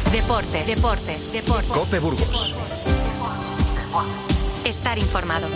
Deportes. COPE Burgos. Estar informado.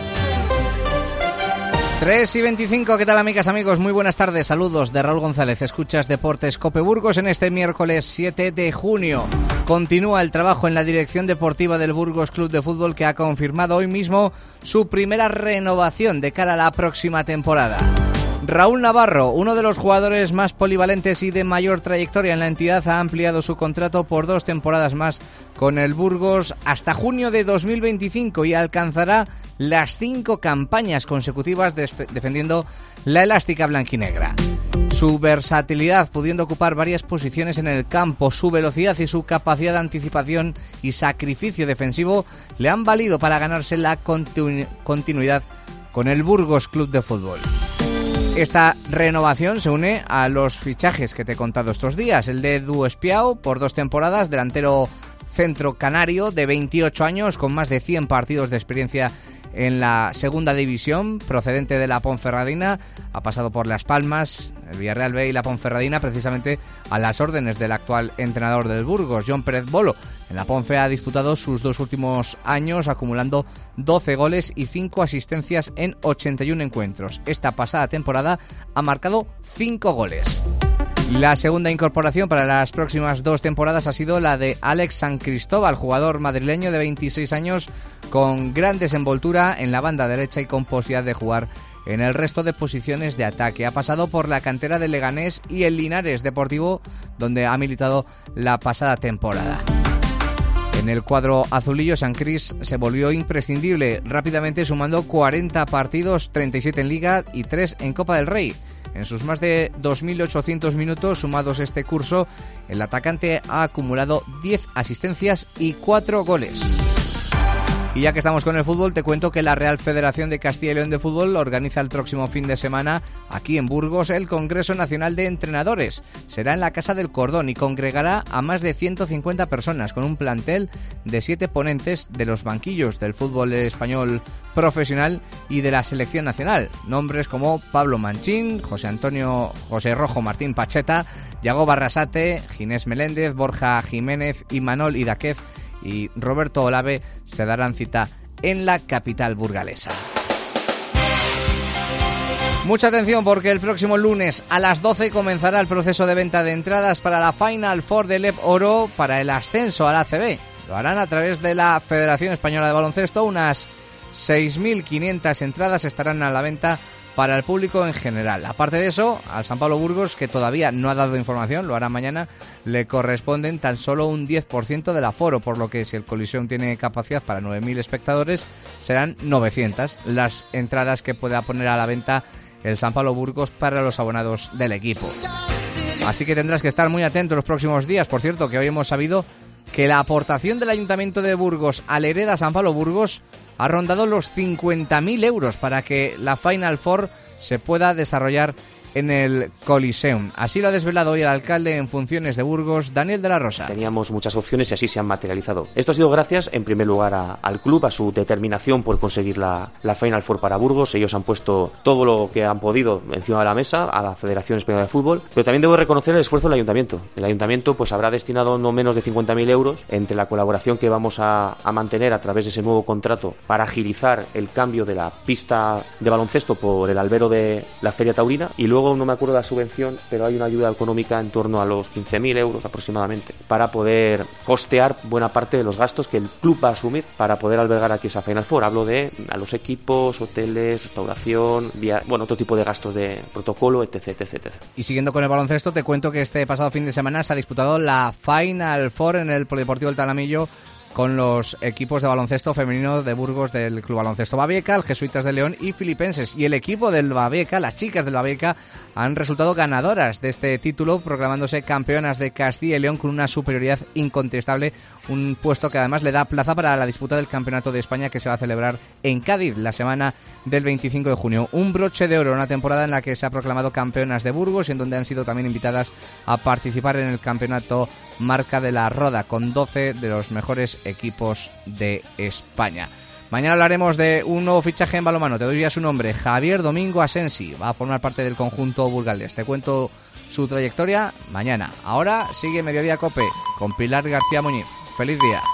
3:25, ¿qué tal amigas, amigos? Muy buenas tardes, saludos de Raúl González. Escuchas Deportes COPE Burgos en este miércoles 7 de junio. Continúa el trabajo en la dirección deportiva del Burgos Club de Fútbol, que ha confirmado hoy mismo su primera renovación de cara a la próxima temporada. Raúl Navarro, uno de los jugadores más polivalentes y de mayor trayectoria en la entidad, ha ampliado su contrato por 2 temporadas más con el Burgos hasta junio de 2025 y alcanzará las 5 campañas consecutivas defendiendo la elástica blanquinegra. Su versatilidad, pudiendo ocupar varias posiciones en el campo, su velocidad y su capacidad de anticipación y sacrificio defensivo le han valido para ganarse la continuidad con el Burgos Club de Fútbol. Esta renovación se une a los fichajes que te he contado estos días. El de Edu Espiao por 2 temporadas, delantero centro canario de 28 años con más de 100 partidos de experiencia en la segunda división, procedente de la Ponferradina, ha pasado por Las Palmas, el Villarreal B y la Ponferradina, precisamente a las órdenes del actual entrenador del Burgos, John Pérez Bolo. En la Ponfe ha disputado sus 2 últimos años, acumulando 12 goles y 5 asistencias en 81 encuentros. Esta pasada temporada ha marcado 5 goles. La segunda incorporación para las próximas 2 temporadas ha sido la de Alex San Cristóbal, jugador madrileño de 26 años con gran desenvoltura en la banda derecha y con posibilidad de jugar en el resto de posiciones de ataque. Ha pasado por la cantera del Leganés y el Linares Deportivo, donde ha militado la pasada temporada. En el cuadro azulillo, San Cris se volvió imprescindible, rápidamente sumando 40 partidos, 37 en Liga y 3 en Copa del Rey. En sus más de 2.800 minutos sumados este curso, el atacante ha acumulado 10 asistencias y 4 goles. Y ya que estamos con el fútbol, te cuento que la Real Federación de Castilla y León de Fútbol organiza el próximo fin de semana aquí en Burgos el Congreso Nacional de Entrenadores. Será en la Casa del Cordón y congregará a más de 150 personas con un plantel de 7 ponentes de los banquillos del fútbol español profesional y de la selección nacional. Nombres como Pablo Manchín, José Rojo Martín Pacheta, Yago Barrasate, Ginés Meléndez, Borja Jiménez, Imanol Idaquez y Roberto Olave se darán cita en la capital burgalesa. Mucha atención, porque el próximo lunes a las 12 comenzará el proceso de venta de entradas para la Final Four del EP Oro para el ascenso al ACB. Lo harán a través de la Federación Española de Baloncesto. Unas 6.500 entradas estarán a la venta para el público en general. Aparte de eso, al San Pablo Burgos, que todavía no ha dado información, lo hará mañana, le corresponden tan solo un 10% del aforo, por lo que si el Coliseum tiene capacidad para 9.000 espectadores, serán 900 las entradas que pueda poner a la venta el San Pablo Burgos para los abonados del equipo. Así que tendrás que estar muy atento los próximos días. Por cierto, que hoy hemos sabido que la aportación del Ayuntamiento de Burgos al Hereda San Pablo Burgos ha rondado los 50.000 euros para que la Final Four se pueda desarrollar en el Coliseum. Así lo ha desvelado hoy el alcalde en funciones de Burgos, Daniel de la Rosa. Teníamos muchas opciones y así se han materializado. Esto ha sido gracias, en primer lugar, al club, a su determinación por conseguir la Final Four para Burgos. Ellos han puesto todo lo que han podido encima de la mesa, a la Federación Española de Fútbol, pero también debo reconocer el esfuerzo del Ayuntamiento. El Ayuntamiento pues habrá destinado no menos de 50.000 euros entre la colaboración que vamos a mantener a través de ese nuevo contrato para agilizar el cambio de la pista de baloncesto por el albero de la Feria Taurina, y luego no me acuerdo de la subvención, pero hay una ayuda económica en torno a los 15.000 euros aproximadamente para poder costear buena parte de los gastos que el club va a asumir para poder albergar aquí esa Final Four. Hablo de a los equipos, hoteles, restauración, otro tipo de gastos de protocolo, etc. Y siguiendo con el baloncesto, te cuento que este pasado fin de semana se ha disputado la Final Four en el Polideportivo del Talamillo con los equipos de baloncesto femenino de Burgos del Club Baloncesto Babieca, el Jesuitas de León y Filipenses. Y el equipo del Babieca, las chicas del Babieca, han resultado ganadoras de este título, proclamándose campeonas de Castilla y León con una superioridad incontestable, un puesto que además le da plaza para la disputa del Campeonato de España que se va a celebrar en Cádiz la semana del 25 de junio. Un broche de oro, una temporada en la que se ha proclamado campeonas de Burgos y en donde han sido también invitadas a participar en el Campeonato Marca de la Roda con 12 de los mejores equipos de España. Mañana hablaremos de un nuevo fichaje en balonmano. Te doy ya su nombre, Javier Domingo Asensi. Va a formar parte del conjunto burgalés. Te cuento su trayectoria mañana. Ahora sigue Mediodía Cope con Pilar García Muñiz. ¡Feliz día!